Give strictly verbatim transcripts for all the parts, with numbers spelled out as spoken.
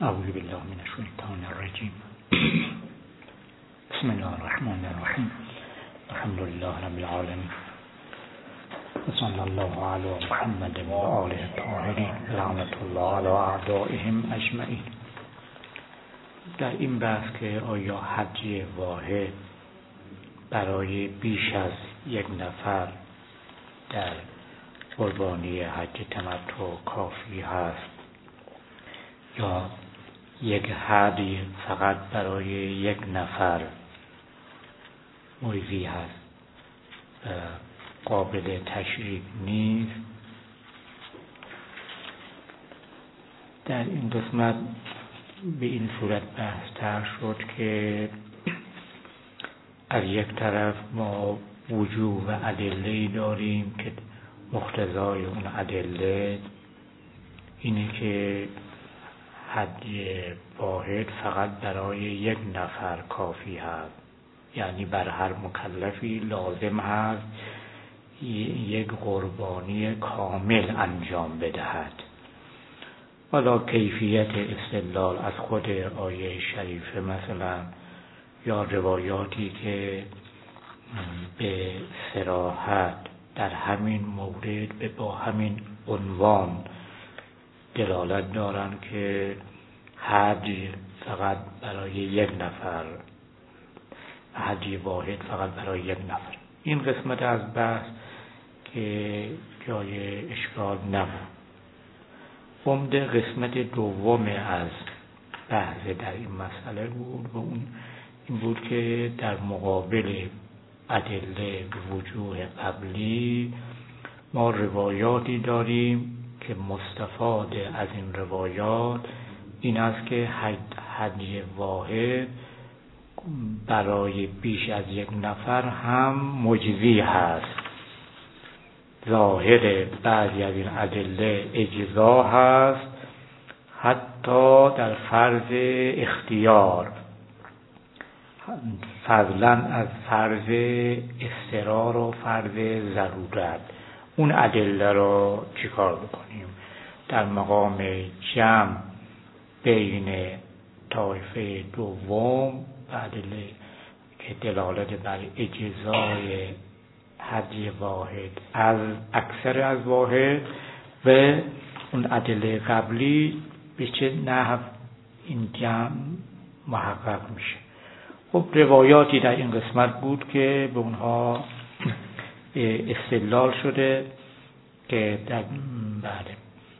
اعوذ بالله من الشیطان الرجیم. بسم الله الرحمن الرحیم. الحمد لله رب العالمین. صلی الله علی محمد و آله الطاهرین. لعنت الله علی اعدائهم اجمعین. در این بحث که آیا حج واحد برای بیش از یک نفر در قربانی حج تمتع کافی هست یا یک هدی فقط برای یک نفر مجزی هست قابل تشریک نیست، در این قسمت به این صورت بحث طرح شد که از یک طرف ما وجوه و ادله‌ای داریم که مقتضای اون ادله اینه که حج واحد فقط برای یک نفر کافی هست، یعنی بر هر مکلفی لازم هست یک قربانی کامل انجام بدهد. حالا کیفیت استدلال از خود آیه شریفه مثلا یا روایاتی که به صراحت در همین مورد با همین عنوان دلالت دارن که حج فقط برای یک نفر، حج واحد فقط برای یک نفر. این قسمت از بحث که جای اشکال نبود. عمده قسمت دوم از بحث در این مسئله بود و اون این بود که در مقابل ادله وجوه قبلی ما روایاتی داریم که مستفاد از این روایات این است که حج واحد برای بیش از یک نفر هم مجزی هست. ظاهر بعضی از این ادله اجزا هست حتی در فرض اختیار، فضلا از فرض اضطرار و فرض ضرورت. اون ادله رو چیکار بکنیم؟ در مقام جمع بین طایفه دوم ادله که دلالت بر اجزای حج واحد از اکثر از واحد و اون ادله قبلی به چه نحو این جمع محقق میشه. خب روایاتی در این قسمت بود که به اونها استدلال شده که در بله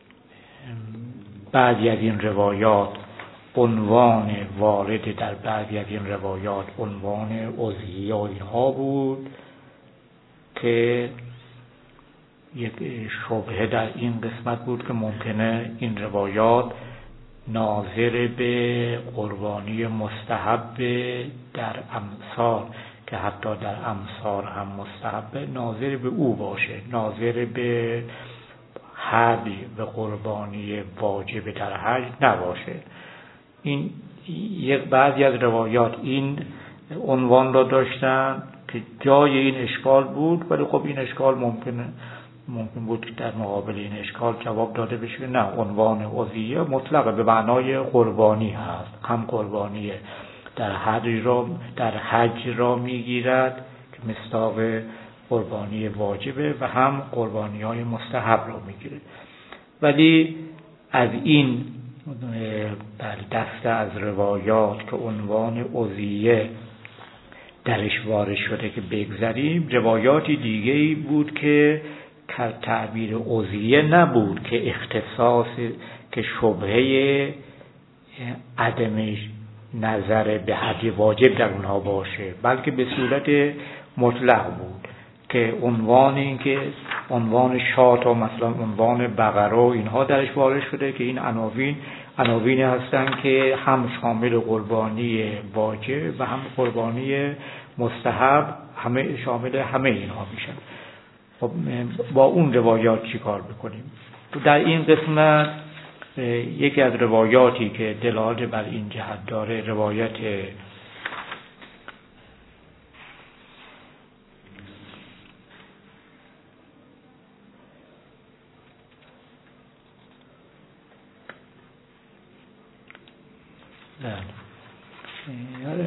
بعضی از این روایات عنوان وارد در بعضی از این روایات عنوان عضویه و اینها بود که یک شبهه در این قسمت بود که ممکنه این روایات ناظر به قربانی مستحب در امثال که حتی در امثال هم مستحب ناظر به او باشه، ناظر به حدی و قربانی واجب در حج نباشه. این یک بعضی از روایات این عنوان را داشتن که جای این اشکال بود، ولی خب این اشکال ممکنه ممکن بود که در مقابل این اشکال جواب داده بشه نه، عنوان عضویه مطلق به معنای قربانی هست، هم قربانی در حج را در حج را میگیرد که مصداق قربانی واجبه و هم قربانی های مستحب را میگیره. ولی از این دسته از روایات که عنوان عضویه درش وارد شده که بگذاریم، روایاتی دیگه‌ای بود که تعبیر عضویه نبود که اختصاص که شبهه عدم نظر به حج واجب در اونها باشه، بلکه به صورت مطلق بود که عنوان این که عنوان شات و مثلا عنوان بقره و اینها درش وارد شده که این عناوین عناوینی هستن که هم شامل قربانی واجب و هم قربانی مستحب، همه شامل همه اینها میشن. خب با اون روایات چی کار بکنیم؟ در این قسمت یکی از روایاتی که دلالت بر این جهت داره روایت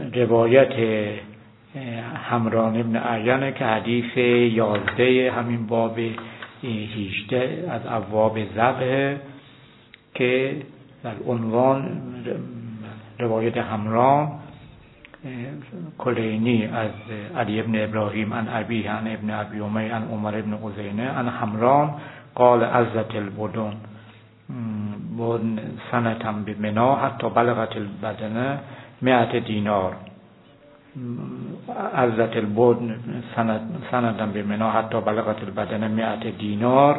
روایت حمران ابن اعین که حدیث یازده همین باب هجده از ابواب ذبح که در عنوان روایت حمران کلینی از علی ابن ابراهیم عن ابیه عن ابن ابی امیه عن عمر ابن عزینه عن حمران قال عزت البدن بن سنتم بمنا حتی بلغت البدنه مئت دینار عزت البدن سنتم بمنا حتی بلغت البدنه مئت دینار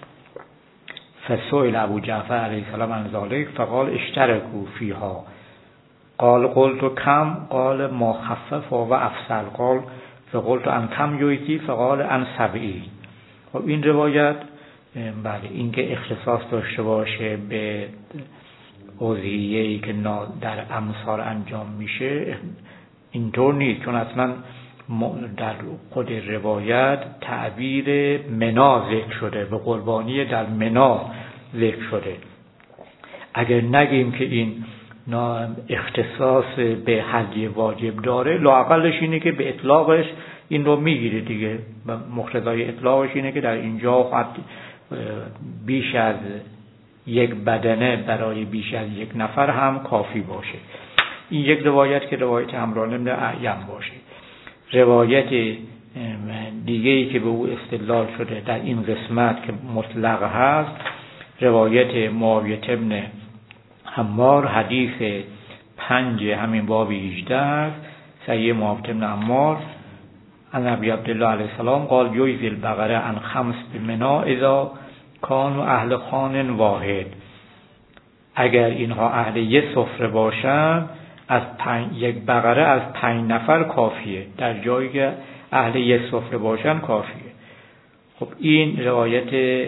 فسئل ابو جعفر علیه السلام عن ذلك فقال اشتركوا فيها قال قلت كم قال ما خفف و افصل قال فقلت ان كم یجزی فقال ان سبعی. خب این روایت بله این که اختصاص داشته باشه به اضحیه‌ای که در امصار انجام میشه اینطور نیست، چون اصلا در خود روایت تعبیر منا ذکر شده، به قربانی در منا ذکر شده. اگر نگیم که این اختصاص به هدی واجب داره، لااقلش اینه که به اطلاقش این رو میگیره دیگه. مقتضای اطلاقش اینه که در اینجا بیش از یک بدنه برای بیش از یک نفر هم کافی باشه. این یک روایت که روایت حمران ابن اعین باشه. روایت دیگه‌ای که به او استدلال شده در این قسمت که مطلق هست، روایت معاویه ابن حمار حدیث پنج همین باب هجده است. صحیح معاویه ابن حمار عن ابی عبدالله علیه السلام قال یجزی البقره عن خمس بمنا اذا کانوا اهل خان واحد. اگر اینها اهل یک سفره باشن از پنج یک بقره از پنج نفر کافیه، در جایی که اهل یک سفره باشن کافیه. خب این روایت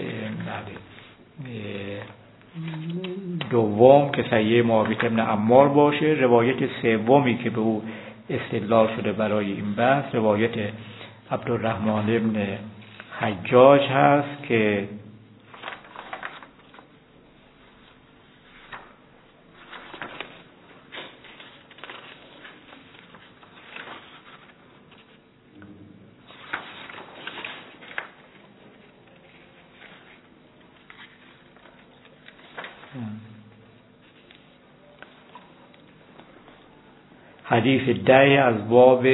دوم که صحیح معاویه ابن عمار باشه. روایت سومی که به او استدلال شده برای این بحث روایت عبدالرحمن ابن حجاج هست که حدیث ده از باب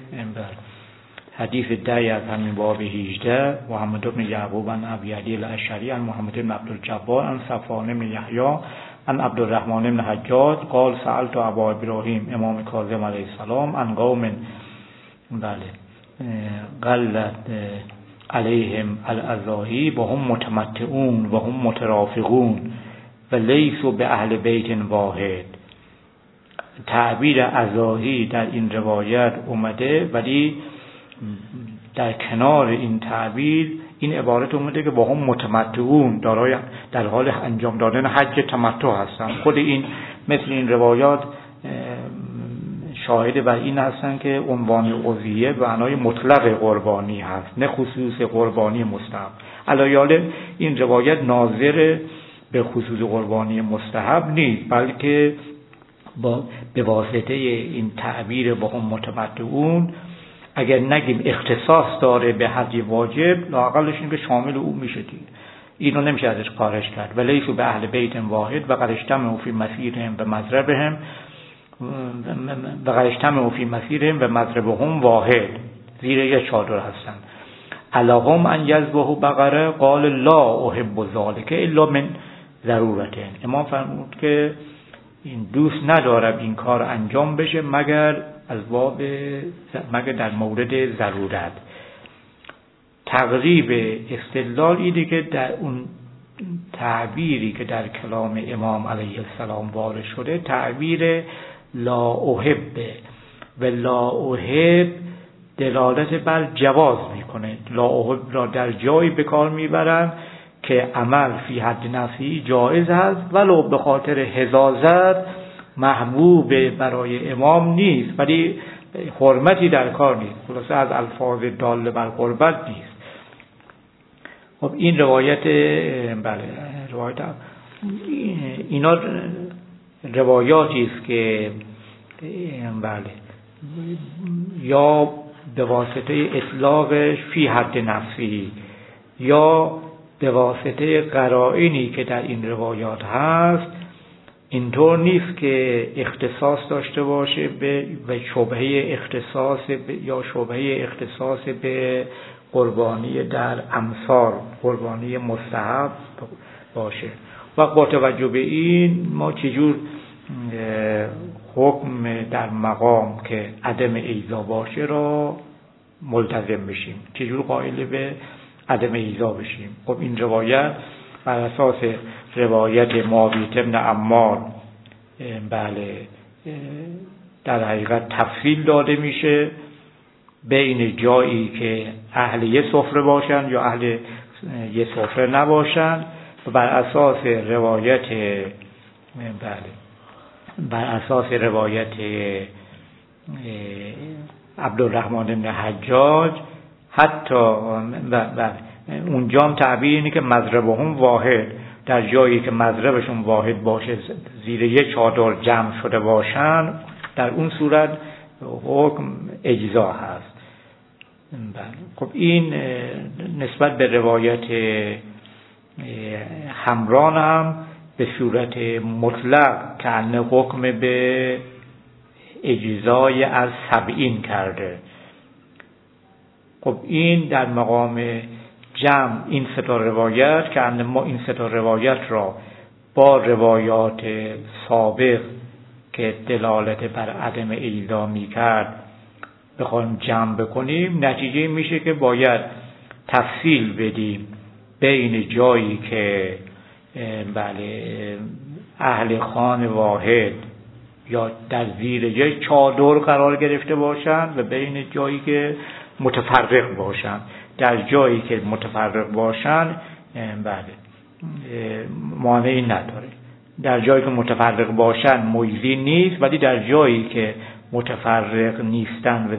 حدیث ده از همین باب هجده محمد بن یعقوب عن ابی علی الاشعری عن محمد بن عبدالجبار عن صفوان بن یحیی عن عبدالرحمن بن حجاج قال سألت ابا ابراهیم امام کاظم علیه السلام عن قوم بله قلت علیهم الاضاحی و هم متمتعون و هم مترافقون و لیسوا به اهل بیت واحد. تعبیر اضاحی در این روایت اومده، ولی در کنار این تعبیر این عبارت اومده که با هم متمتعون دارای در حال انجام دادن حج تمتع هستن. خود این مثل این روایات شاهد بر این هستن که عنوان اضحیه به معنای مطلق قربانی هست، نه خصوص قربانی مستحب. علیاله این روایت ناظر به خصوص قربانی مستحب نیست، بلکه با به واسطه این تعبیر با هم متمتعون اگر نگیم اختصاص داره به حج واجب، لااقلش این که شامل او میشه دیگه. اینو نمیشه ازش خارج کرد. ولیسوا به اهل بیت واحد و قد اجتمعوا فی مسیرهم و مضربهم و قد اجتمعوا فی مسیرهم و مضربهم واحد، زیر یک چادر هستن. الهم ان یذبحوا بقره قال لا احب ذلک الا من ضرورت. امام فرمود که این دوست ندارم این کار انجام بشه مگر از باب مگر در مورد ضرورت. تقریب استدلال اینه که در اون تعبیری که در کلام امام علیه السلام وارد شده تعبیر لا احب و لا احب دلالت بر جواز میکنه. لا احب را در جایی به کار میبرن که عمل فی حد نفسی جایز است ولو به خاطر حظاظت محبوب برای امام نیست، ولی حرمتی در کار نیست. خلاصه از الفاظ دال بر قربت نیست. خب این روایت بله روایت اینا روایاتی است که بله یا به واسطه اطلاقش فی حد نفسی یا به واسطه قرائنی که در این روایات هست، اینطور نیست که اختصاص داشته باشه به شبهه اختصاص یا شبهه اختصاص به قربانی در امثال، قربانی مستحب باشه. و با توجه به این ما چجور حکم در مقام که عدم ایذا باشه را ملتزم بشیم، چجور قائل به عدم ایذا بشیم. خب این روایت بر اساس روایت معاویه بن عمار بله در حقیقت تفصیل داده میشه بین جایی که اهل یه سفره باشن یا اهل یه سفره نباشن، و بر اساس روایت بله بر اساس روایت عبدالرحمن بن حجاج حتی بله اونجا هم تعبیر اینه که مضربهم واحد، در جایی که مضربشون واحد باشه زیر یک چادر جمع شده باشن، در اون صورت حکم اجزا هست. خب این نسبت به روایت حمران هم به صورت مطلق که انه حکم به اجزای از سبعین کرده. خب این در مقام جمع این سه تا روایت که انه ما این سه تا روایت را با روایات سابق که دلالت بر عدم ایذا می‌کرد بخوایم جمع بکنیم، نتیجه میشه که باید تفصیل بدیم بین جایی که بله اهل خان واحد یا در زیر یک چادر قرار گرفته باشند و بین جایی که متفرق باشند. در جایی که متفرق باشند بله مانعی نداره، در جایی که متفرق باشند مجزی نیست، ولی در جایی که متفرق نیستن و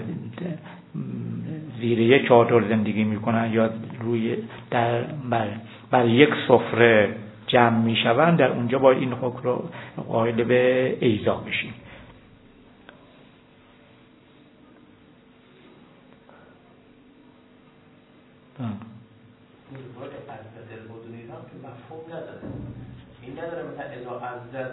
زیر یک چادر زندگی میکنن یا روی در بر, بر یک سفره جمع میشوند، در اونجا باید این حکم رو قائل به ایذا بشیم. این نداره مثلا اذا عزت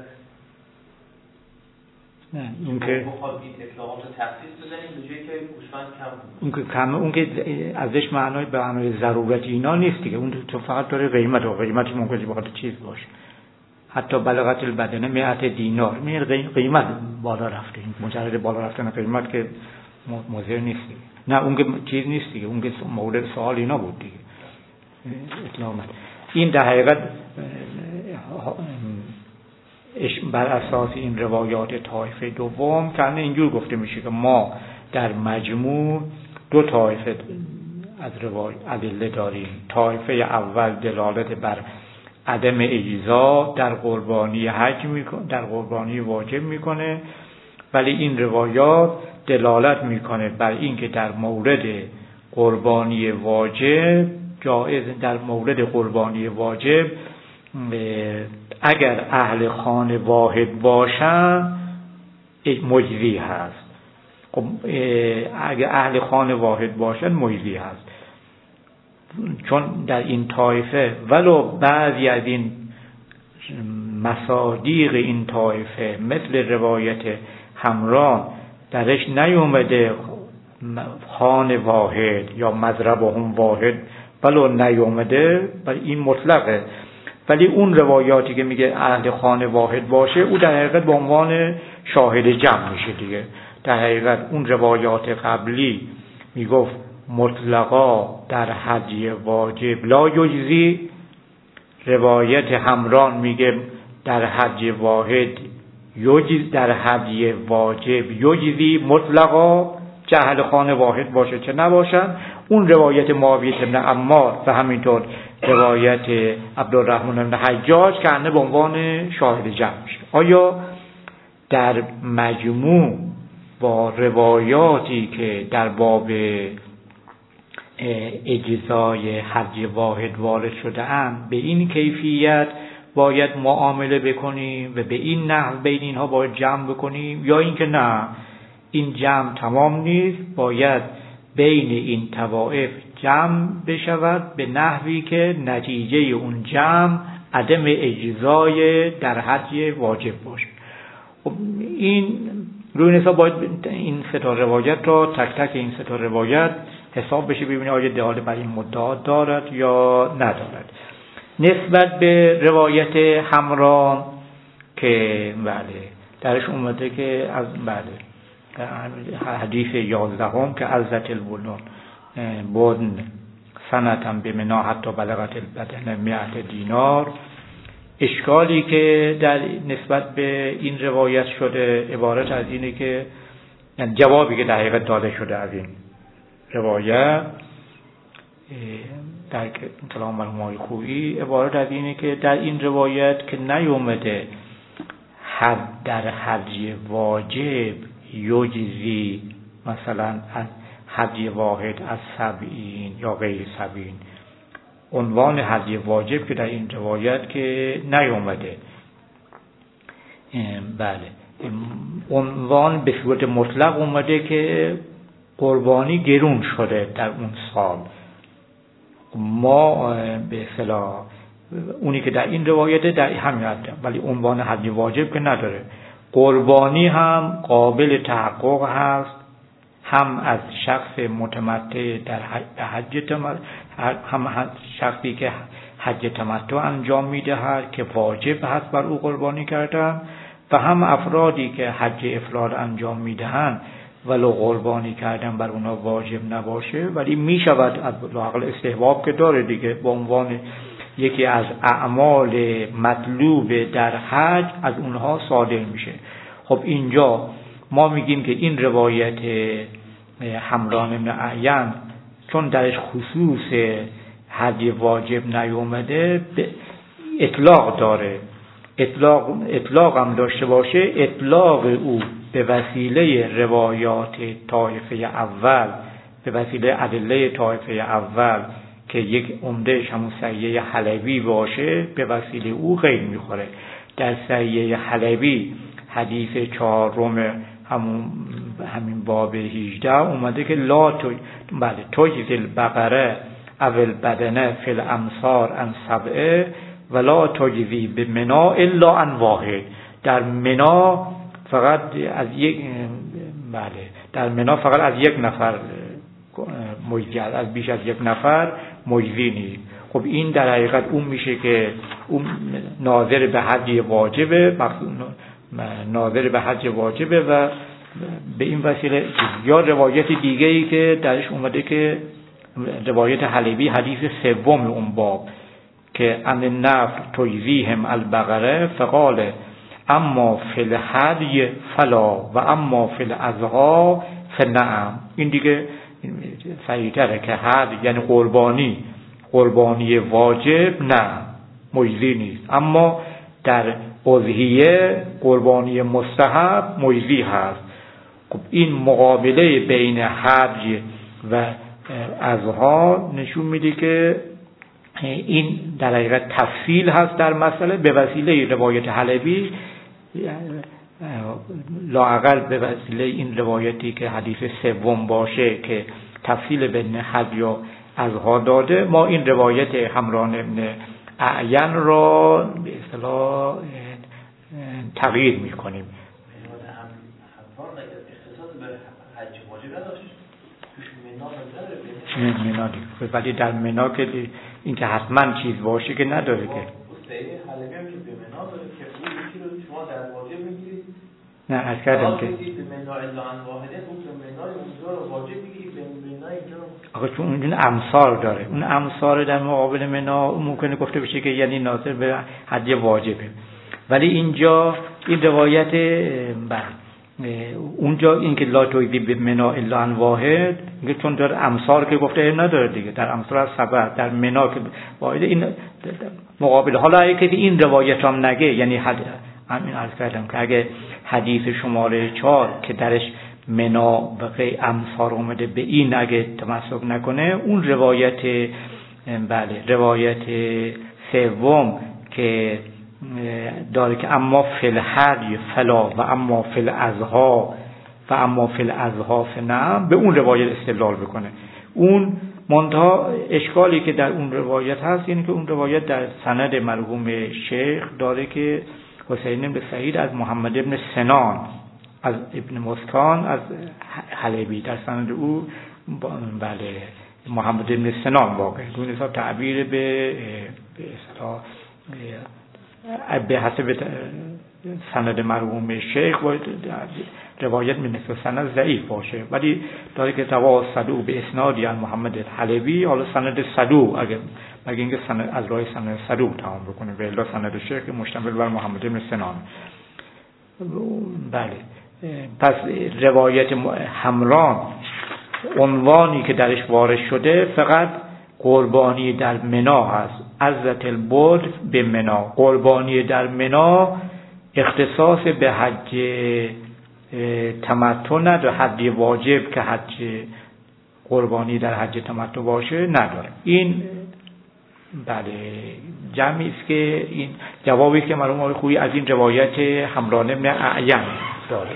نه اون که بخواد این اطلاقات رو تخصیص بزنیم به جایی که گوسفند کم بود، اون که کم اون که ازش معنای به معنای ضرورت اینا نیست دیگه، اون تو فقط داره قیمت و قیمتی ممکنه بخاطر چیز باشه، حتی بلغت البدنه مئت دینار می قیمت بالا رفته، این مجرد بالا رفتن قیمت که مضر نیست دیگه. نه اون که چیز نیست دیگه، اون که مورد سوال اینا بود دیگه اطلاقات. این در حقیقت بر اساس این روایات طایفه دوم کنه اینجور گفته میشه که ما در مجموع دو طایفه از روایات ادله داریم. طایفه اول دلالت بر عدم اجزا در قربانی حج میکنه، در قربانی واجب میکنه، ولی این روایات دلالت میکنه بر این که در مورد قربانی واجب جایز، در مورد قربانی واجب اگر اهل خانه واحد باشن مجزی هست. خب اگر اهل خانه واحد باشن مجزی هست، چون در این طایفه ولو بعضی از این مصادیق این طایفه مثل روایت حمران درش نیومده خانه واحد یا مضربهم واحد، ولو نیومده، ولی این مطلقه. ولی اون روایاتی که میگه اهل خانه واحد باشه، او در حقیقت به عنوان شاهد جمع میشه دیگه. در حقیقت اون روایات قبلی میگفت مطلقا در حج واجب لا یجزی، روایت حمران میگه در حج واحد یجز، در حج واجب یجزی مطلقا، چه اهل خانه واحد باشه چه نباشن. اون روایت معاویه بن عمار و همینطور روایت عبدالرحمن بن حجاج که انه به عنوان شاهد جمع میشه. آیا در مجموع با روایاتی که در باب اجزای حج واحد وارد شده اند به این کیفیت باید معامله بکنیم و به این نحو بین اینها باید جمع بکنیم، یا اینکه نه، این جمع تمام نیست، باید بین این طوائف جمع بشود به نحوی که نتیجه اون جمع عدم اجزای در حج واجب باشه. خب این روی این حساب باید این سه تا روایت را تک تک این سه تا روایت حساب بشه، ببینید آیا دلاله بر این مدعا دارد یا ندارد. نسبت به روایت حمران که بله درش اومده که از بله حدیث یازدهم که عزت البلون بدن سنتم به منا حتی بلغت البدن مئت دینار، اشکالی که در نسبت به این روایت شده عبارت از اینه که یعنی جوابی که در حقیقت داده شده از این روایت در کلام مرحوم خویی عبارت از اینه که در این روایت که نیومده حد در حج واجب یجزی مثلا از حج واحد از سبعین یا غیر سبعین، عنوان حج واجب که در این روایت که نیومده. بله عنوان به صورت مطلق اومده که قربانی گرون شده در اون سال. ما به اصطلاح اونی که در این روایت در همین حد، ولی عنوان حج واجب که نداره. قربانی هم قابل تحقق هست، هم از شخص متمتع در حج تمتع، هم شخصی که حج تمتع انجام میدهد که واجب هست بر او قربانی کردن، و هم افرادی که حج افراد انجام میدهند ولو قربانی کردن بر اونا واجب نباشه ولی میشود از لااقل استحباب که داره دیگه، به عنوان یکی از اعمال مطلوب در حج از اونها صادر میشه. خب اینجا ما میگیم که این روایت حمران بن اعین چون درش خصوص حج واجب نیومده اطلاق داره، اطلاق اطلاق هم داشته باشه، اطلاق او به وسیله روایات طایفه اول، به وسیله ادله طایفه اول که یک عمدهش همون صحیح حلبی باشه، به وسیله او غیر میخوره. در صحیح حلبی حدیث چهارم همون همین باب هجده اومده که لا تو بله تجزی البقره اول بدنه فی الامصار عن سبعه ولا تجزی به منا الا عن واحد. در منا فقط از یک بله در منا فقط از یک نفر مجزی، از بیش از یک نفر مجزی نیست. خب این در حقیقت اون میشه که اون ناظر به حج واجبه، ناظر به حج واجبه و به این وسیله. یا روایت دیگه ای که درش اومده که روایت حلبی حدیث سوم اون باب که ان النفر تجزیهم البقره فقال اما فی الحج فلا و اما فی الاضحی فنعم. این دیگه صحیح تره که حج یعنی قربانی، قربانی واجب نه مجزی نیست، اما در اضحیه قربانی مستحب مجزی هست. خب این مقابله بین حج و اضحی نشون میده که این در حقیقت تفصیل هست در مسئله. به وسیله روایت حلبی لااقل به وسیله این روایتی که حدیث سوم باشه که تفصیل بین حج و اضحی داده، ما این روایت حمران بن اعین را به اصطلاح تغییر میکنیم. منا دیگه، ولی در منا که این که حتما چیز باشه که نداره که. حلبی هم که به منا داره که اون یکی رو شما در واجب میگیرید. نه از کردم که به منا الا عن واحده، اون به منا اونجا رو واجب میگیرید، به منا اینجا رو. آخه چون اون امصار داره، اون امصار در مقابل منا ممکنه گفته بشه که یعنی ناظر به حج واجبه، ولی اینجا این روایت بله اونجا این که لا تویدی به منا الا عن واحد میگه چون در امصار که گفته نداره دیگه، در امصار از سبع، در منا که واحد این مقابل. حالا اگه که این روایت هم نگه، یعنی حد همین عرض کردم که اگه حدیث شماره چهار که درش منا و غیر امصار اومده به این اگه تمسک نکنه، اون روایت بله روایت سوم که داره که اما فی الحج فلا و اما فی الاضحی و اما فی الاضحاف نعم، به اون روایت استدلال بکنه. اون منتها اشکالی که در اون روایت هست اینه که اون روایت در سند مرحوم شیخ داره که حسین بن سعید از محمد ابن سنان از ابن مسکان از حلبی، در سند او بله محمد ابن سنان واقع اون حساب تعبیر به به اصطلاح به حسب سند مرحوم شیخ باید روایت من نسبت سند ضعیف باشه، ولی داره که توا صدوق به اسنادی از محمد الحلبی، حالا سند صدوق اگر مگه اینکه سند از راه سند صدوق تمام بکنه، و الا سند شیخ مشتمل بر محمد ابن سنان. بله پس روایت حمران عنوانی که درش وارد شده فقط قربانی در منا هست، عزت البرد به منا، قربانی در منا اختصاص به حج تمتع نداره، حج واجب که حج قربانی در حج تمتع باشه نداره. این بله جمعی است که این جوابی که مرحوم آقای خویی از این روایت حمران بن اعین داره.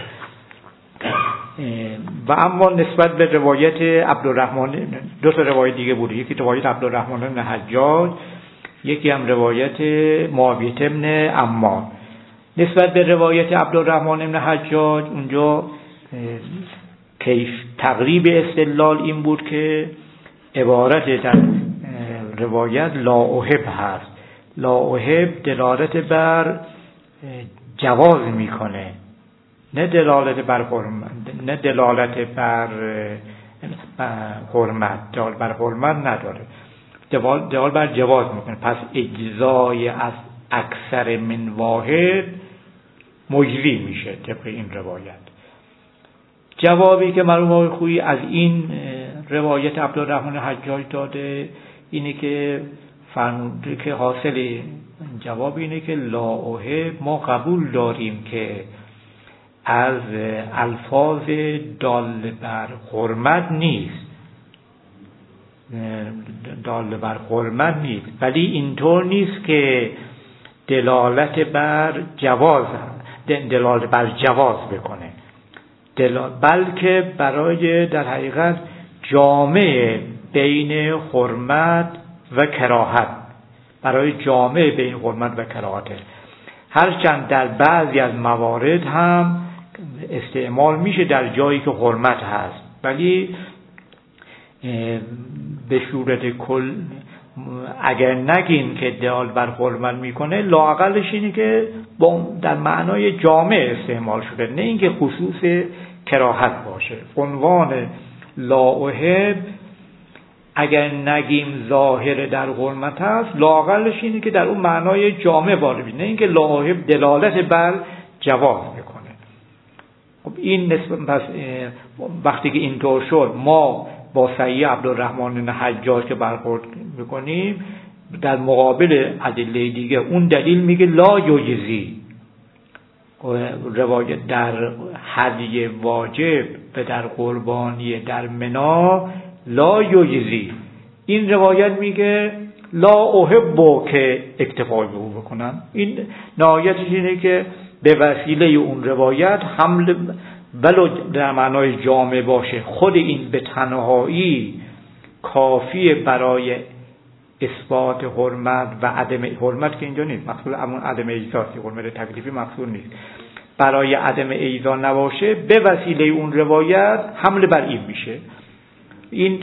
و اما نسبت به روایت عبدالرحمن، دو تا روایت دیگه بود، یکی روایت عبدالرحمن بن حجاج، یکی هم روایت معاویه بن عمار. نسبت به روایت عبدالرحمن بن حجاج اونجا کیف تقریب استدلال این بود که عبارت در روایت لا احب هست، لا احب دلالت بر جواز میکنه، نه دلالت بر حرمت، نه دلالت بر حرمت، دلالت بر حرمت نداره، دلالت بر جواز میکنه. پس اجزای از اکثر من واحد مجری میشه طبق این روایت. جوابی که مرحوم آقای خویی از این روایت عبدالرحمن حجاج داده اینه که فرموده که حاصل جواب اینه که لا احب ما قبول داریم که از الفاظ دال بر حرمت نیست، دال بر حرمت نیست، ولی اینطور نیست که دلالت بر جواز دلالت بر جواز بکنه، بلکه برای در حقیقت جامع بین حرمت و کراهت، برای جامع بین حرمت و کراهت، هرچند در بعضی از موارد هم استعمال میشه در جایی که حرمت هست، ولی به صورت کل اگر نگیم که دلالت بر حرمت میکنه، لااقلش اینه که در معنای جامع استعمال شده، نه اینکه خصوص کراهت باشه. عنوان لا احب اگر نگیم ظاهر در حرمت هست، لااقلش اینه که در اون معنای جامع وارد بشه، نه اینکه لا احب دلالت بر جواز میکنه. خب این نسبت پس وقتی که اینطور شد ما با صحیح عبدالرحمن بن حجاج که برخورد میکنیم، در مقابل ادله دیگه اون دلیل میگه لا یجزی، روایت در هدی واجب و در قربانی در منا لا یجزی، این روایت میگه لا احب که اکتفای به او بکنم. این نهایتش اینه که به وسیله اون روایت حمل ولو در معنای جامع باشه، خود این به تنهایی کافیه برای اثبات حرمت و عدم حرمت که اینجا نیست، مقصود همون عدم اجزاست، حرمت تکلیفی مقصود نیست، برای عدم اجزا نباشه به وسیله اون روایت حمل بر این میشه. این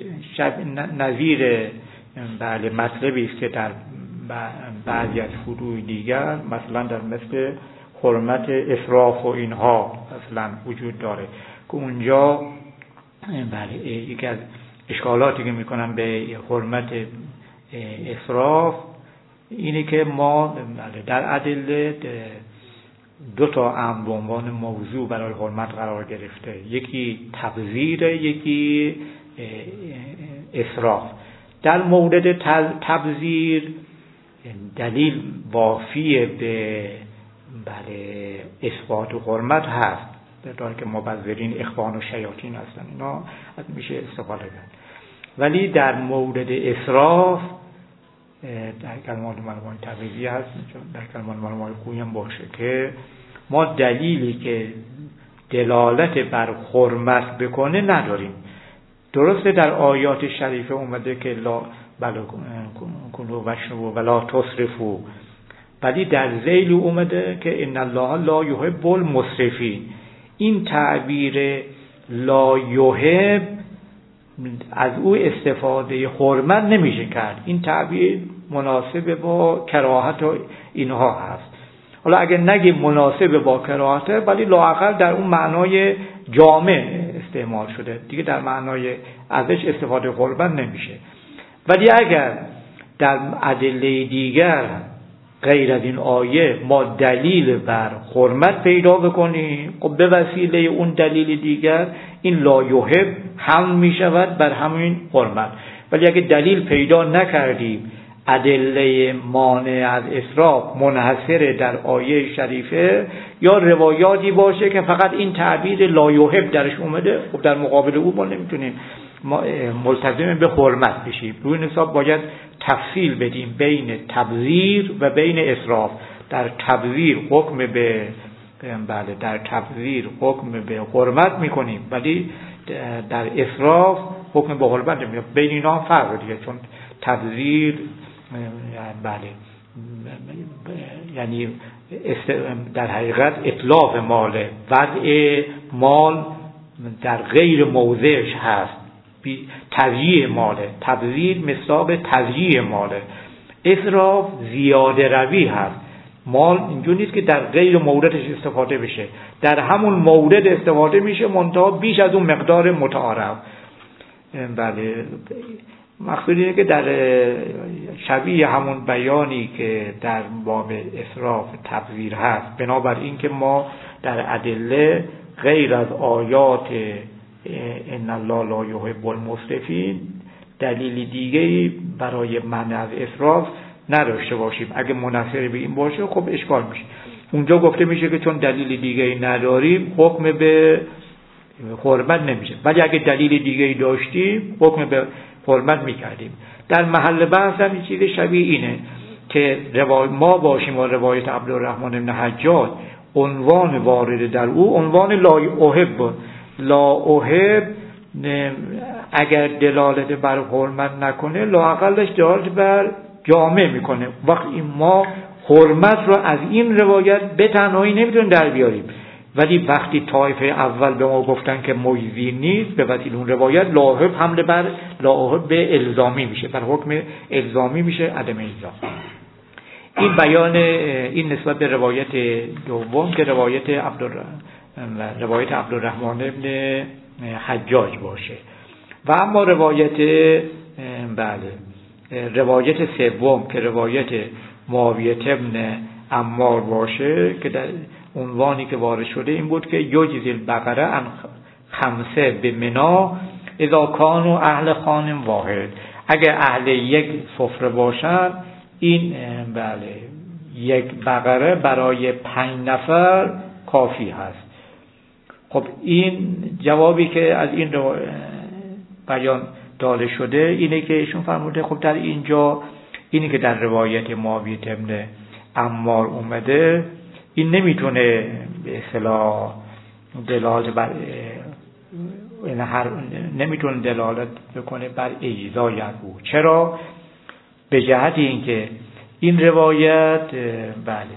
نظیر بله مطلبی است که در بعضی از فروع دیگر مثلا در مثل حرمت اسراف و اینها مثلا وجود داره که اونجا بله یکی از اشکالاتی که میکنن به حرمت اسراف اینه که ما در ادله دو تا امر به عنوان موضوع برای حرمت قرار گرفته، یکی تبذیر، یکی اسراف. در مورد تبذیر دلیل وافی به بله اثبات و حرمت هست، در حالی که مبذرین اخوان و شیاطین هستن، اینا از میشه استفاده کرد. ولی در مورد اسراف در کلمات مرحوم تبریزی هست، در کلمات مرحوم خویی هم باشه که ما دلیلی که دلالت بر حرمت بکنه نداریم. درسته در آیات شریفه اومده که لا بلا کنو وشنو ولا تصرفو، ولی در ذیل اومده که ان الله لا یحب المسرفین. این تعبیر لا یحب از او استفاده حرمت نمیشه کرد، این تعبیر مناسب با کراهت و اینها هست. حالا اگه نگیم مناسب با کراهته، ولی لااقل در اون معنای جامع استعمال شده دیگه، در معنای ازش استفاده حرمت نمیشه. ولی اگر در ادله دیگر غیر از این آیه ما دلیل بر حرمت پیدا بکنیم، خب به وسیله اون دلیل دیگر این لا یحب هم می شود بر همین حرمت. ولی اگه دلیل پیدا نکردیم، ادله مانع از اسراف منحصر در آیه شریفه یا روایاتی باشه که فقط این تعبیر لا یحب درش اومده، خب در مقابل او ما نمیتونیم ما ملتزم به حرمت بشیم. روی حساب باید تفصیل بدیم بین تبذیر و بین اسراف. در تبذیر حکم به بله در تبذیر حکم به حرمت میکنیم، ولی در اسراف حکم به حرمت نمیکنیم. بین اینا فرق دیگه، چون تبذیر بله یعنی در حقیقت اتلاف ماله، وضع مال در غیر موضعش هست، تضییع ماله. تبذیر مثاب تضییع ماله. اسراف زیاده روی هست، مال اینجوری نیست که در غیر موردش استفاده بشه، در همون مورد استفاده میشه منتها بیش از اون مقدار متعارف. بله مقصود اینه که در شبیه همون بیانی که در باب اسراف تبذیر هست، بنابراین که ما در ادله غیر از آیات ان الله لا یحب المسرفین دلیل دیگه‌ای برای منع از اسراف نداشته باشیم. اگه منحصر به این باشه خب اشکال میشه. اونجا گفته میشه که چون دلیل دیگه‌ای نداریم حکم به حرمت نمیشه، ولی اگه دلیل دیگه‌ای داشتیم حکم به حرمت میکردیم. در محل بحث هم چیز شبیه اینه که ما باشیم و روایت عبدالرحمن بن حجاج عنوان وارد در او عنوان لا احب. لا احب اگر دلالت بر حرمت نکنه، لااقلش دلالت بر جامع میکنه. وقتی ما حرمت رو از این روایت به تنهایی نمیتونیم در بیاریم، ولی وقتی طایفه اول به ما گفتن که مجزی نیست، به وسیله اون روایت لا احب حمله بر لا احب به الزامی میشه، بر حکم الزامی میشه، عدم الزام. این بیان این نسبت به روایت دوم که روایت عبدالرحمن روایت عبدالرحمن ابن حجاج باشه. و اما روایت بله روایت سوم که روایت معاویه ابن عمار باشه که در عنوانی که وارد شده این بود که یجزی البقره عن خمسه به منا اذا کانوا اهل خان واحد. اگر اهل یک سفره باشن، این بله یک بقره برای پنج نفر کافی هست. خب این جوابی که از این بیان داده شده اینه که ایشون فرموده خب در اینجا اینی که در روایت معاویه ابن عمار اومده این نمیتونه به اصطلاح دلالت بر این هر نمیتونه دلالت بکنه بر اجزای او. چرا؟ به جهت اینکه این روایت بله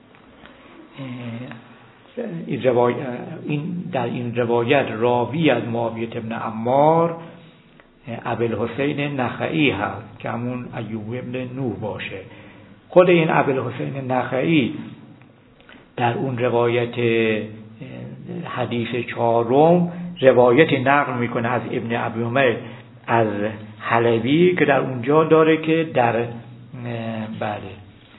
این روایت این در این روایت راوی از معاویه ابن عمار ابوالحسین نخعی هست که همون ایوب ابن نوح باشه. خود این ابوالحسین نخعی در اون روایت حدیث چهارم روایت نقل میکنه از ابن ابی عمر از حلبی که در اونجا داره که در بله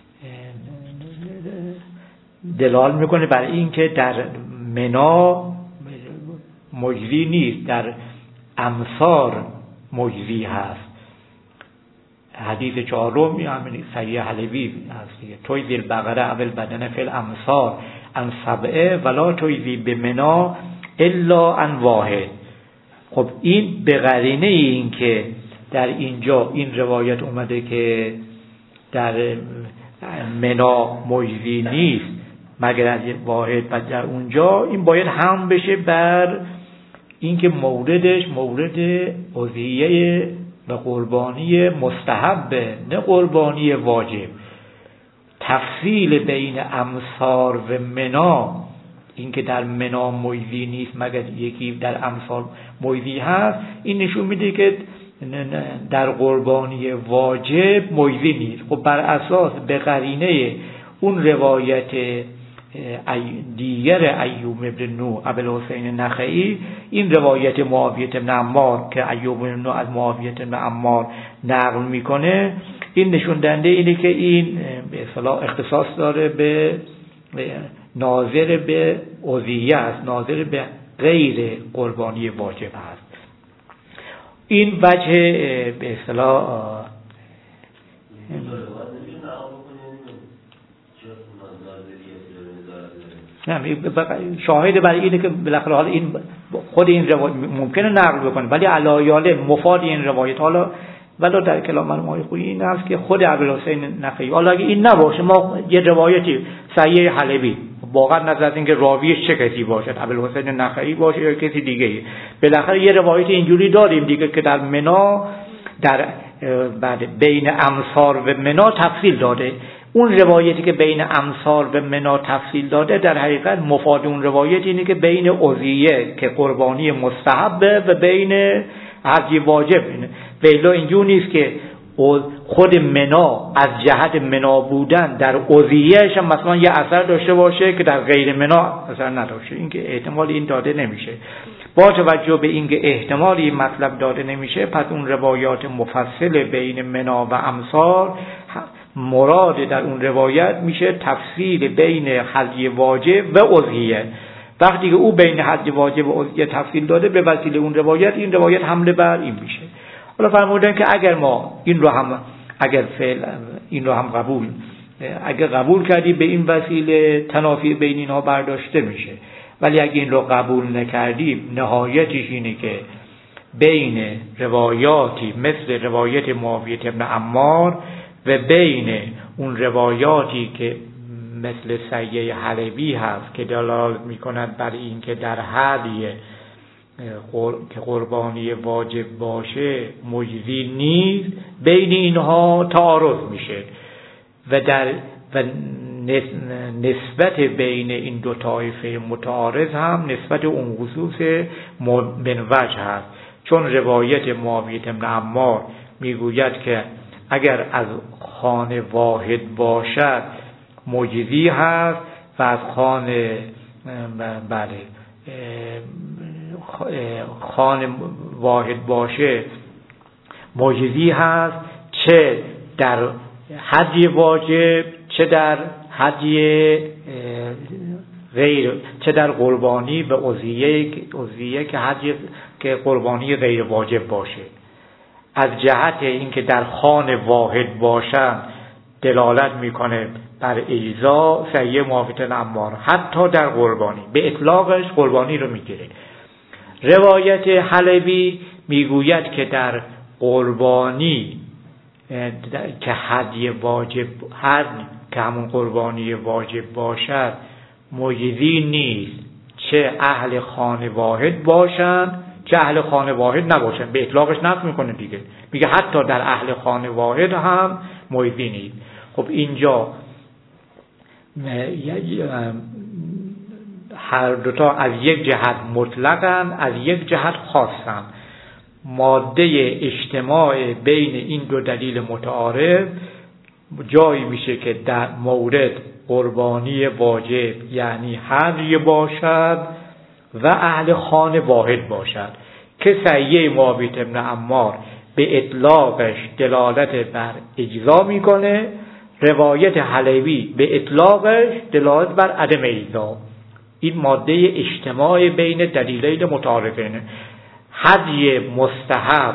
دلال میکنه بر این که در منا مجزی نیست، در امصار مجزی هست. حدیث چهارم همین صحیح حلبی هست دیگه، تویزی البقره اول بدن فی الامصار ان سبعه ولا تویزی به منا الا ان واحد. خب این به قرینه این که در اینجا این روایت اومده که در منا مجزی نیست، مگر از واحد و در اونجا این باید هم بشه بر اینکه موردش مورد اضحیه و قربانی مستحبه، نه قربانی واجب. تفصیل بین امصار و منا، اینکه در منا مویزی نیست مگر یکی در امصار مویزی هست، این نشون میده که در قربانی واجب مویزی نیست. خب بر اساس به قرینه اون روایت دیگر ایوب ابن نوح ابوالحسین نخعی، این روایت معاویه بن عمار که ایوب ابن نوح از معاویه بن عمار نقل میکنه، این نشون دهنده اینه که این به اصطلاح اختصاص داره به ناظر به اضحیه است، ناظر به غیر قربانی واجب است. این وجه به اصطلاح نه شاهد برای اینه که بالاخره حالا این خود این روایت ممکنه نقل بکنه، ولی علایاله مفاد این روایت حالا ولی در کلام مرحوم خویی این است که خود ابوالحسین نخعی، حالا اگه این نباشه ما یه روایتی صحیح حلبی واقعا نظر از اینکه راویش چه کسی باشد، ابوالحسین نخعی باشه یا کسی دیگه، بالاخره یه روایت اینجوری داریم دیگه که در منا در بعد بین امصار و منا تفصیل داده. اون روایتی که بین امصار و منا تفصیل داده در حقیقت مفاد اون روایت اینه که بین اضحیه که قربانی مستحبه و بین هدی واجب. ویلا اینجور نیست که خود منا از جهت منا بودن در اضحیه‌اش هم مثلا یه اثر داشته باشه که در غیر منا اثر نداشته. این که احتمال این داده نمیشه. با توجه به اینکه احتمال این مطلب داده نمیشه، پس اون روایات مفصل بین منا و امصار مراد در اون روایت میشه تفصیل بین هدی واجب و اضحیه. وقتی که او بین هدی واجب و اضحیه تفصیل داده، به وسیله اون روایت این روایت حمله بر این میشه. حالا فرمودن که اگر ما این رو هم اگر فعل این رو هم قبول اگر قبول کردی، به این وسیله تنافی بین اینها برداشته میشه. ولی اگر این رو قبول نکردیم، نهایتش اینه که بین روایاتی مثل روایت معاویه بن عمار و بین اون روایاتی که مثل سیه حلبی هست که دلالت میکنند بر این که در هدی که قربانی واجب باشه مجزی نیست، بین اینها تعارض میشه و در و نسبت بین این دو طایفه متعارض هم نسبت اون خصوص من وجه هست. چون روایت معاویه بن عمار میگوید که اگر از خانه واحد باشد مجزی هست و از خانه بله خانه واحد باشه مجزی هست، چه در هدی واجب چه در هدی غیر، چه در قربانی به اضحیه اضحیه که هدی که قربانی غیر واجب باشه. از جهت اینکه در خانه واحد باشند دلالت میکنه بر اجزا سیه معاویه بن عمار، حتی در قربانی به اطلاقش قربانی رو میگیره. روایت حلبی میگوید که در قربانی که هدی واجب هر که همون قربانی واجب باشد مجزی نیست، چه اهل خانه واحد باشند چه اهل خانه واحد نباشند. به اطلاقش نفی میکنه دیگه، میگه حتی در اهل خانه واحد هم مجزی نیست. خب اینجا هر دوتا از یک جهت مطلقاً، از یک جهت خاصاً. ماده اجتماع بین این دو دلیل متعارض جایی میشه که در مورد قربانی واجب یعنی هدی باشد و اهل خانه واحد باشد که سیه معاویه بن عمار به اطلاقش دلالت بر اجزا میکنه، روایت حلبی به اطلاقش دلالت بر عدم اجزا. این ماده اجتماع بین دلیلین متعارضین. هدی مستحب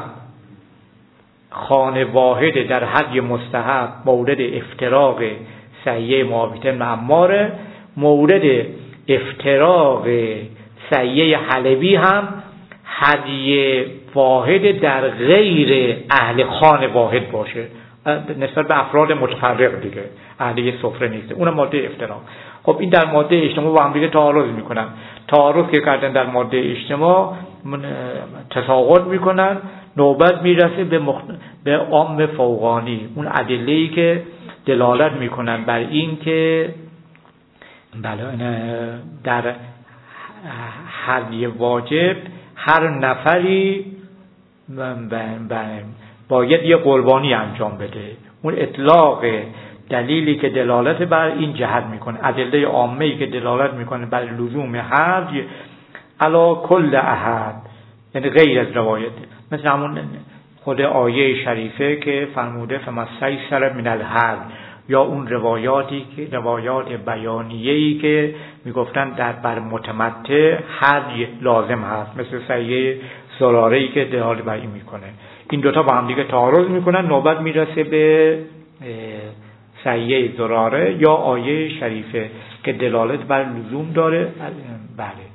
خانه واحد در هدی مستحب مورد افتراق سیه معاویه بن عمار، مورد افتراق سیه حلبی هم هدی واحد در غیر اهل خانه واحد باشه. نسبت به افراد متفرق دیگه اهل سفره نیست، اون ماده افتراق. خب این در ماده اجتماع با هم دیگه تعارض میکنن، تعارض که کردن در ماده اجتماع تساقط میکنن، نوبت میرسه به مخ... به عام فوقانی، اون ادله‌ای که دلالت میکنن بر این که بله در هدی واجب هر نفری باید یه قربانی انجام بده. اون اطلاق دلیلی که دلالت بر این جهت میکنه، ادله عامه‌ای که دلالت میکنه بر لزوم حج علی کل احد، یعنی غیر از روایت، مثل همون خود آیه شریفه که فرموده فمستیسر من الحج، یا اون روایاتی که روایات بیانیه‌ای که میگفتن در بر متمتع حج لازم هست، مثل سعیه زراره‌ای که دلالت بر این میکنه. این دوتا با هم دیگه تعارض میکنن، نوبت میرسه به سعیه زراره یا آیه شریفه که دلالت بر لزوم داره. بله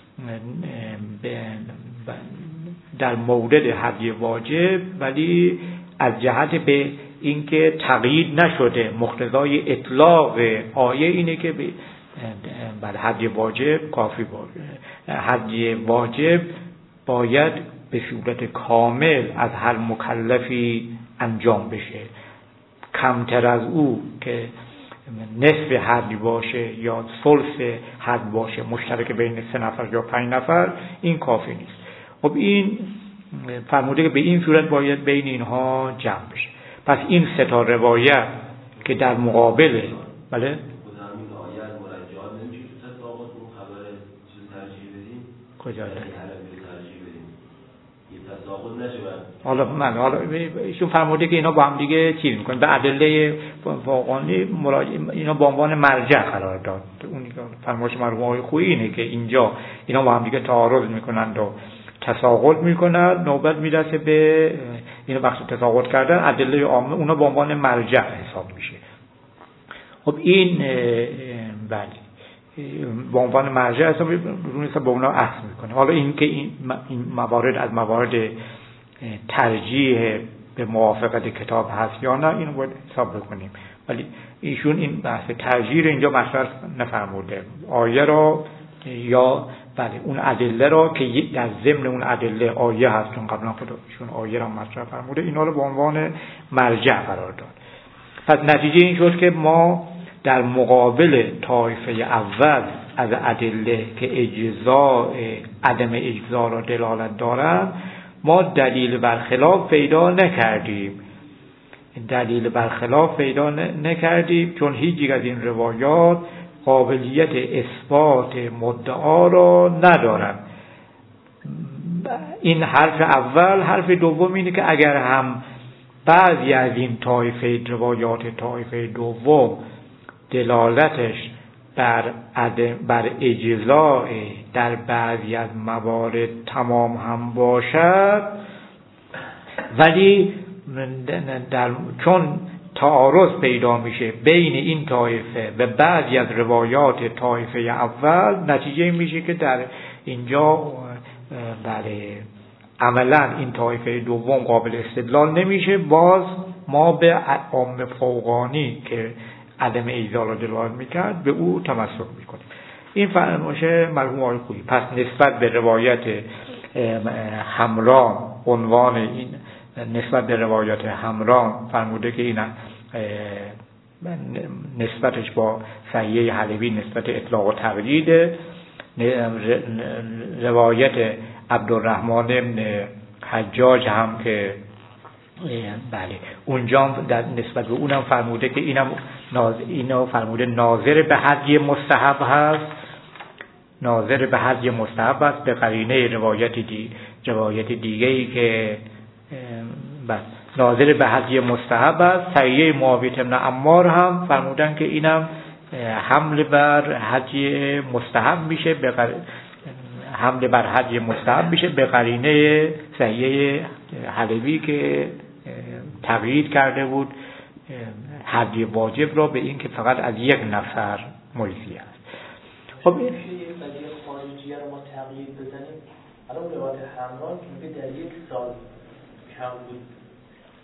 در مورد حج واجب، ولی از جهت به اینکه تقیید نشده، مقتضای اطلاق آیه اینه که بر حج واجب کافی باشه. حج واجب باید به صورت کامل از هر مکلفی انجام بشه، کمتر از او که نصف حج باشه یا ثلث حج باشه مشترک بین سه نفر یا پنج نفر، این کافی نیست. خب این فرموده که به این صورت باید بین اینها جمع بشه. پس این سه تا روایت که در مقابل بله کجا حالا من حالا ایشون فرموده که اینا با هم دیگه چیز میکنن، به ادله فوقانی مراجعه اینا به عنوان مرجع قرار داد. اون فرمایش مرحوم آقای خویی اینه که اینجا اینا با هم دیگه تعارض میکنن و تساقط میکنن، نوبت میرسه به اینا بخش تساقط کردن، ادله عامه اونا به عنوان مرجع حساب میشه. خب این بله به عنوان مرجع حساب میشه، به اونا اخذ میکنه. حالا این که این موارد از موارد ترجیح به موافقت کتاب هست یا نه، اینو باید حساب بکنیم. ولی ایشون این بحث ترجیح اینجا مطرح نفرموده، آیه را یا بله اون ادله را که در ضمن اون ادله آیه هست، چون قبلا خودشون آیه را مطرح فرموده، اینا رو به عنوان مرجع قرار داد. پس نتیجه این شد که ما در مقابل طایفه اول از ادله که اجزاء عدم اجزا را دلالت دارند، ما دلیل برخلاف پیدا نکردیم. دلیل برخلاف پیدا نکردیم چون هیچ از این روایات قابلیت اثبات مدعا را ندارد. این حرف اول. حرف دوم اینه که اگر هم بعضی از این طایفه روایات طایفه دوم دلالتش بر عدم بر اجزاء در بعضی از موارد تمام هم باشد، ولی در چون تعارض پیدا میشه بین این طایفه و بعضی از روایات طایفه اول، نتیجه میشه که در اینجا بله عملا این طایفه دوم قابل استدلال نمیشه. باز ما به عام فوقانی که عدم اجزا را دلالت میکرد به او تمسک میکنیم. این فرمایش مرحوم آقای خویی. پس نسبت به روایت همران، عنوان این نسبت به روایات همران فرموده که این نسبتش با صحیح حلبی نسبت اطلاق و تقیید. روایت عبدالرحمن بن حجاج هم که بله اونجا در نسبت به اونم فرموده که اینم ناظر اینو فرموده ناظر به حج مستحب هست، ناظر به حج مستحب است به قرینه روایت دی روایت دیگه‌ای که بس ناظر به حج مستحب است. صحیح معاویه بن عمار هم فرمودن که اینم حمل بر حج مستحب میشه، به قر... حمل بر حج مستحب میشه به قرینه صحیح حلبی که تقیید کرده بود حج واجب را به این که فقط از یک نفر مجزی است. خب این قضیه خارجیه رو ما تقیید بزنیم. الان روایت همراه که میگه در یک سال کم بود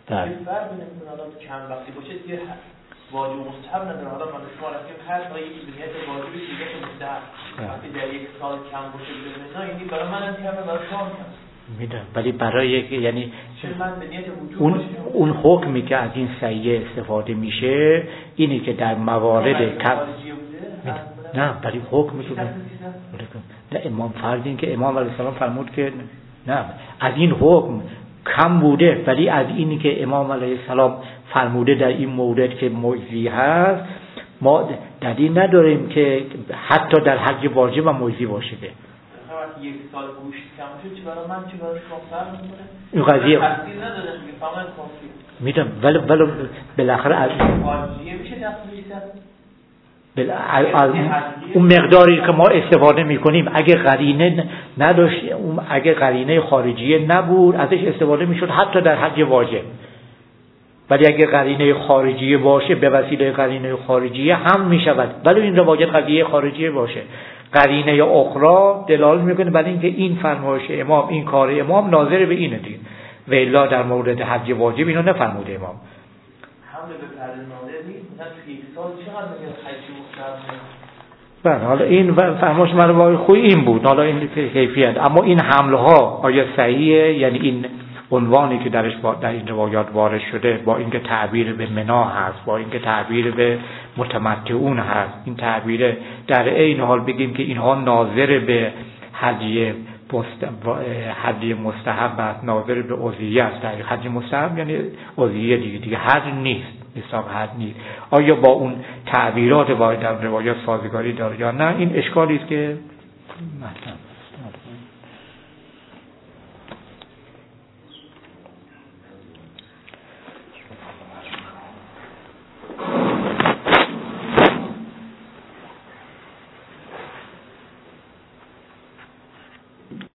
بله فرق نمیکنه حالا چند وقتی باشه دیگه واجب و مستحب نداره. حالا ما شما رفتیم هر تا یک بنیت واجبی دیگه که مستحب وقتی در یک سال کم باشه بدون نه اینی برای من هم کمه برای شما هم کمه میدونم، ولی برای یعنی من بنیت وجوب اون اون حکمی که از این سیه استفاده میشه اینی که در موارد کم نه ولی حکمی که نه امام فرض این که امام علیه السلام فرمود که نه از این حکم کم بوده، ولی از اینی که امام علیه السلام فرموده در این مورد که مجزی هست ما دلیل نداریم که حتی در حج واجب هم مجزی باشه. وقتی یک سال گوشت کم باشه چه برای من چه برای شما فرق میکنه؟ این قضیه تفصیل نداره میگه فقط کافیه. میدونم ولی ولی بالاخره از حاجیه میشه تفصیل از اون مقداری که ما استفاده میکنیم اگه قرینه نداشت، اگه قرینه خارجیه نبود ازش استفاده میشد حتی در حج واجب، ولی اگه قرینه خارجیه باشه به وسیله قرینه خارجیه هم میشود، ولی این روایت قضیه خارجیه باشه قرینه اخرى دلالت میکنه برای اینکه این فرمایش امام این کار امام ناظر به اینه دیگه، و الا در مورد حج واجب اینو نفرموده امام. حمله به فرد ناظر نیست مثلا توی یک سال چقدر میگه حج مستحب. بله حالا این فرمایش مروای خوی این بود، حالا این کیفیت، اما این حمله ها آیا صحیحه؟ یعنی این عنوانی که درش در این روایات وارد شده با اینکه تعبیر به منا هست، با اینکه تعبیر به متمتعون هست، این تعبیر در عین حال بگیم که اینها ناظر به حج حج مستحب است، ناظر به عضویه است. در حج مستحب یعنی عضویه دیگه دیگه حج نیست، حساب حج نیست. آیا با اون تعبیرات وارد در روایات سازگاری داره یا نه؟ این اشکالی است که مثلا